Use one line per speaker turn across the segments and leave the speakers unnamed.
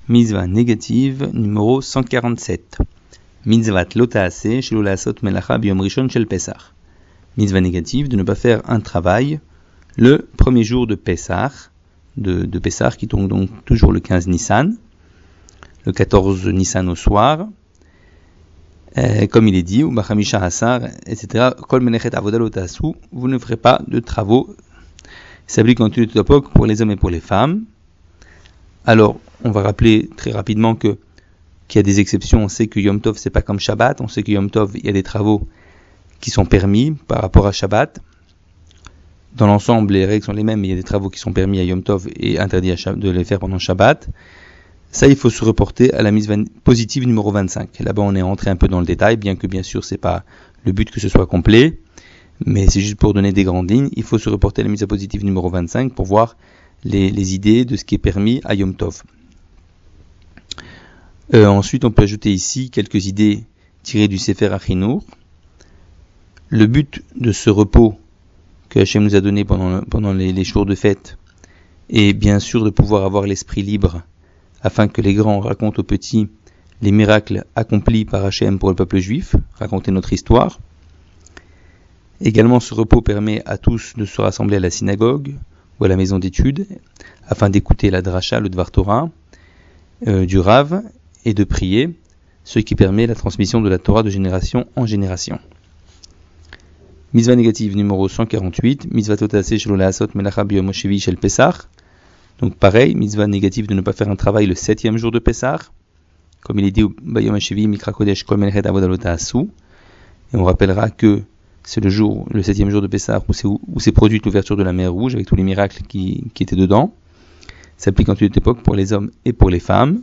Mitzvah négative numéro 147. Mitzvat lo ta'aseh shelo la'asot melacha biyom rishon shel Pesach. Mitzvah négative de ne pas faire un travail le premier jour de Pesach, de Pesach qui tombe donc toujours le 15 Nissan, le 14 Nissan au soir, comme il est dit, ou bachamisha hasar, etc. Kol menechet avoda lo ta'asu, vous ne ferez pas de travaux. Ça s'applique en tout époque pour les hommes et pour les femmes. Alors, on va rappeler très rapidement qu'il y a des exceptions. On sait que Yom Tov, c'est pas comme Shabbat. On sait que Yom Tov, il y a des travaux qui sont permis par rapport à Shabbat. Dans l'ensemble, les règles sont les mêmes, mais il y a des travaux qui sont permis à Yom Tov et interdits de les faire pendant Shabbat. Ça, il faut se reporter à la mise positive numéro 25. Là-bas, on est rentré un peu dans le détail, bien que bien sûr, c'est pas le but que ce soit complet, mais c'est juste pour donner des grandes lignes. Il faut se reporter à la mise positive numéro 25 pour voir les idées de ce qui est permis à Yom Tov. Ensuite, on peut ajouter ici quelques idées tirées du Sefer Achinour. Le but de ce repos que Hachem nous a donné pendant les jours de fête est bien sûr de pouvoir avoir l'esprit libre afin que les grands racontent aux petits les miracles accomplis par Hachem pour le peuple juif, raconter notre histoire. Également, ce repos permet à tous de se rassembler à la synagogue ou à la maison d'études, afin d'écouter la dracha, le Dvar Torah, du Rav, et de prier, ce qui permet la transmission de la Torah de génération en génération. Mitzvah négative numéro 148, Mitzvah Totase shelo la'asot melacha biyom hashivi shel Pesach. Donc pareil, Mitzvah négative de ne pas faire un travail le 7e jour de Pesach, comme il est dit Bayom hashivi mikra kodesh kol melechet avoda lo ta'asu. Et on rappellera que c'est le 7e jour de Pessah, où s'est produite l'ouverture de la mer Rouge, avec tous les miracles qui étaient dedans. Ça s'applique en toute époque pour les hommes et pour les femmes.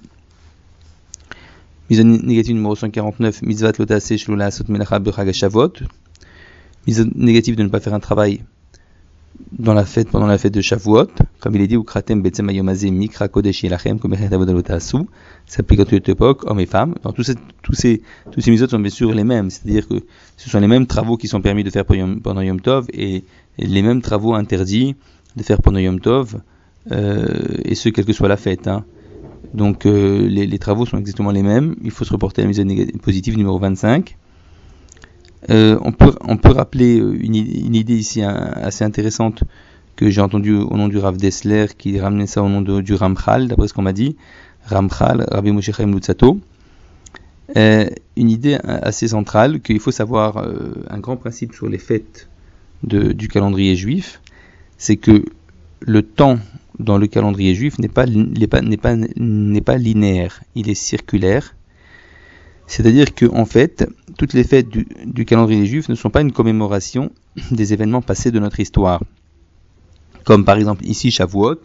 Mitzvah négative numéro 149, Mitzvat lo ta'aseh shelo la'asot melacha b'chag haShavot. Mitzvah négative de ne pas faire un travail pendant la fête de Shavuot, comme il est dit, Ukratem betzem hayom hazeh mikra kodesh yelachem komelechet avoda lo ta'asu. Ça s'applique en toute époque, hommes et femmes. Alors, tous ces mitzvot sont bien sûr les mêmes, c'est-à-dire que ce sont les mêmes travaux qui sont permis de faire pendant Yom Tov et les mêmes travaux interdits de faire pendant Yom Tov, et ce, quelle que soit la fête. Donc, les travaux sont exactement les mêmes. Il faut se reporter à la mitzvah positive numéro 25. On peut rappeler une idée ici assez intéressante que j'ai entendue au nom du Rav Dessler, qui ramenait ça au nom du Ramchal, d'après ce qu'on m'a dit. Ramchal, Rabbi Moshe Chaim Luzzatto. Une idée assez centrale, qu'il faut savoir, un grand principe sur les fêtes du calendrier juif, c'est que le temps dans le calendrier juif n'est pas linéaire, il est circulaire. C'est-à-dire que, en fait, toutes les fêtes du calendrier juif ne sont pas une commémoration des événements passés de notre histoire. Comme par exemple ici Shavuot.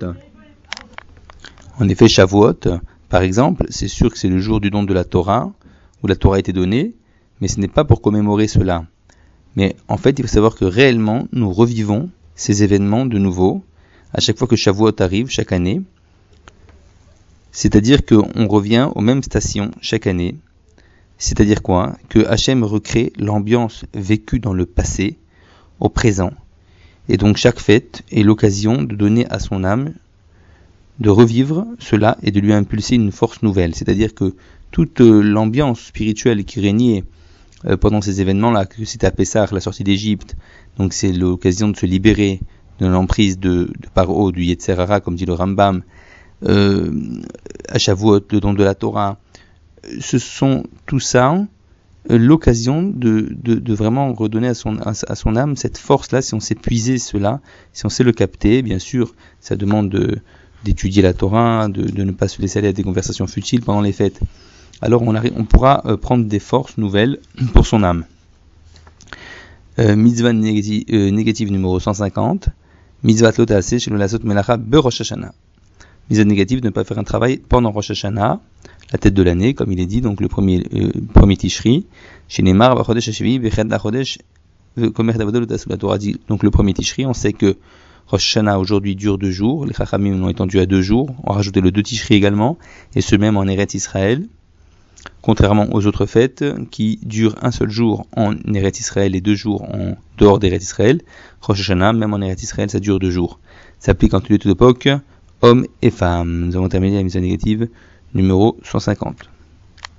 En effet, Shavuot, par exemple, c'est sûr que c'est le jour du don de la Torah, où la Torah a été donnée, mais ce n'est pas pour commémorer cela. Mais en fait, il faut savoir que réellement, nous revivons ces événements de nouveau, à chaque fois que Shavuot arrive, chaque année. C'est-à-dire qu'on revient aux mêmes stations chaque année. C'est-à-dire quoi ? Que Hachem recrée l'ambiance vécue dans le passé, au présent. Et donc chaque fête est l'occasion de donner à son âme, de revivre cela et de lui impulser une force nouvelle. C'est-à-dire que toute l'ambiance spirituelle qui régnait pendant ces événements-là, que c'était à Pessah, la sortie d'Égypte, donc c'est l'occasion de se libérer de l'emprise de Paro, du Yetzer Hara, comme dit le Rambam, à Shavuot, le don de la Torah. Ce sont tout ça l'occasion de vraiment redonner à son âme cette force-là, si on sait puiser cela, si on sait le capter. Bien sûr, ça demande d'étudier la Torah, de ne pas se laisser aller à des conversations futiles pendant les fêtes. Alors on pourra prendre des forces nouvelles pour son âme. Mitzvah négative numéro 150, Mitzvat lo ta'aseh shelo la'asot melacha beRosh Hashanah. Mitzvah négative de ne pas faire un travail pendant Rosh Hashanah, la tête de l'année, comme il est dit, donc le premier Tishri, chez Neymar, Bachodesh Hashivi, Bechet Lachodesh, Komer Davoda lo ta'asu. La Torah dit donc le premier Tishri. On sait que Rosh Hashanah aujourd'hui dure 2 jours, les Chachamim l'ont étendu à 2 jours, on a rajouté le 2 Tishri également, et ce même en Eretz Israël, contrairement aux autres fêtes qui durent un seul jour en Eretz Israël et 2 jours en dehors d'Eretz Israël. Rosh Hashanah, même en Eretz Israël, ça dure 2 jours. Ça s'applique en toute époque, hommes et femmes. Nous avons terminé la mise négative numéro 150.